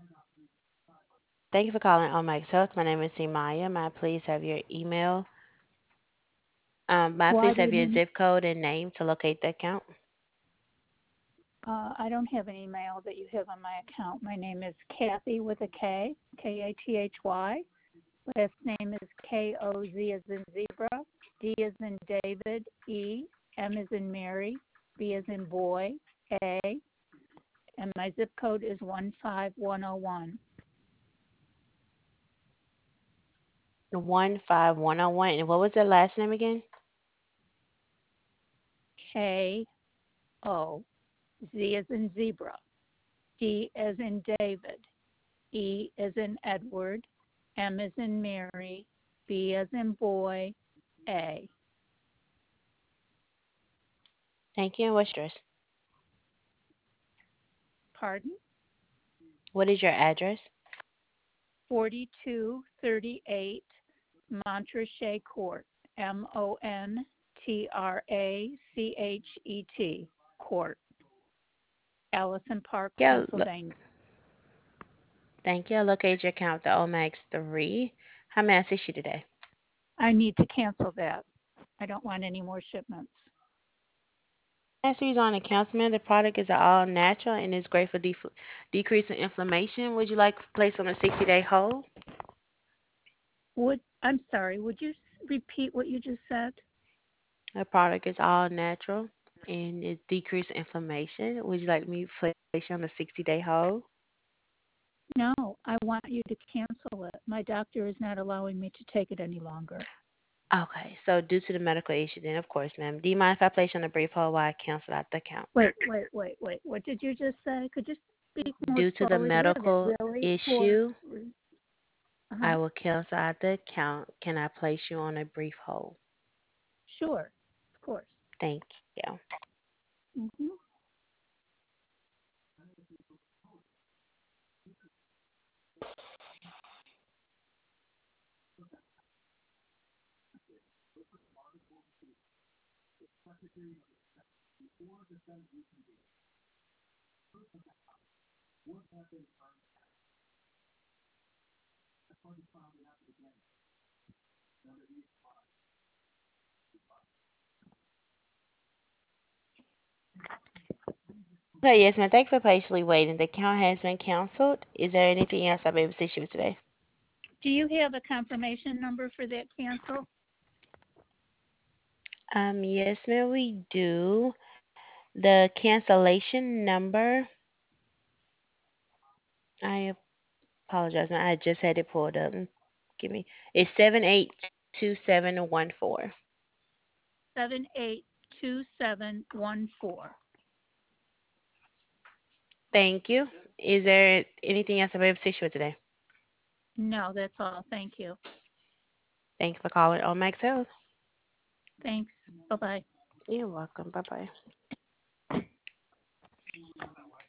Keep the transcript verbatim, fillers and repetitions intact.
Thank you for calling On Mike's Health. My name is Simaya. May I please have your email? Um, may I Why please do you have your need? zip code and name to locate the account? Uh, I don't have an email that you have on my account. My name is Kathy with a K, K A T H Y. Last name is K O Z as in zebra, D as in David, E, M as in Mary, B as in boy, A, and my zip code is one five one zero one. one five one zero one. And what was the last name again? K O Z as in zebra, D as in David, E as in Edward, M as in Mary, B as in boy, A. Thank you. And what's yours? Pardon? What is your address? forty-two thirty-eight Montrachet Court, M O N T R A C H E T, Court, Allison Park, Yeah, lo- Pennsylvania. thank you. I locate your account, the Omax three. How may I assist you today? I need to cancel that. I don't want any more shipments. Answers on accounts, man. The product is all natural and is great for def- decreasing inflammation. Would you like to place on a sixty day hold? Would I'm sorry, would you repeat what you just said? The product is all natural and it decreases inflammation. Would you like me to place you on a sixty day hold? No, I want you to cancel it. My doctor is not allowing me to take it any longer. Okay, so due to the medical issue, then of course, ma'am. Do you mind if I place you on a brief hold while I cancel out the account? Wait, wait, wait, wait. What did you just say? Could you speak more Due to the slowly? Do you have a medical really poor? issue, Uh-huh. I will cancel out the account. Can I place you on a brief hold? Sure, of course. Thank you. Hmm. Okay, yes, ma'am. Thank you for patiently waiting. The account has been canceled. Is there anything else I'll be able to assist you with today? Do you have a confirmation number for that cancel? Um, yes, ma'am, we do. The cancellation number, I apologize, ma'am. I just had it pulled up. Give me, it's seven eight two seven one four. Seven eight two seven one four. Thank you. Is there anything else I'll be able to assist you with today? No, that's all. Thank you. Thank you for calling on Max Health. Thanks. Bye bye. You're welcome. Bye bye.